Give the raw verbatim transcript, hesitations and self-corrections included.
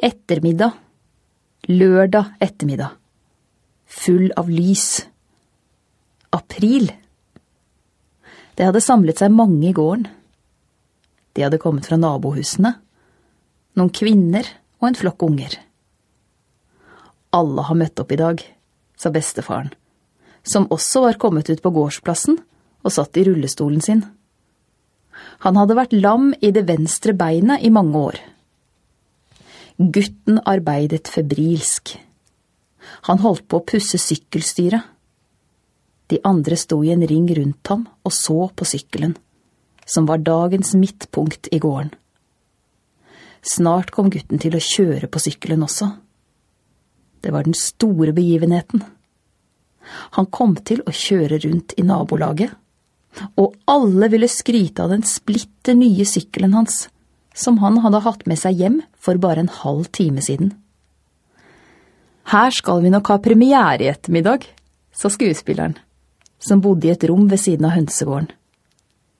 ettermiddag. Lørdag ettermiddag. Full av lys. April. Det hadde samlet seg mange i gården. De hadde kommet fra nabohusene. Noen kvinner og en flokk unger. Alle har møtt opp i dag, sa bestefaren, som også var kommet ut på gårdsplassen og satt i rullestolen sin. Han hadde vært lam i det venstre beinet i mange år. Gutten arbeidet febrilsk. Han holdt på å pusse sykkelstyret. De andre sto i en ring rundt ham og så på sykkelen, som var dagens midtpunkt i gården. Snart kom gutten til å kjøre på sykkelen også. Det var den store begivenheten. Han kom til å kjøre rundt i nabolaget, og alle ville skryte av den splitte nye sykkelen hans, som han hadde hatt med seg hjem for bare en halv time siden. Her skal vi nok ha premiere i ettermiddag, sa skuespilleren, som bodde i et rom ved siden av hønsegården.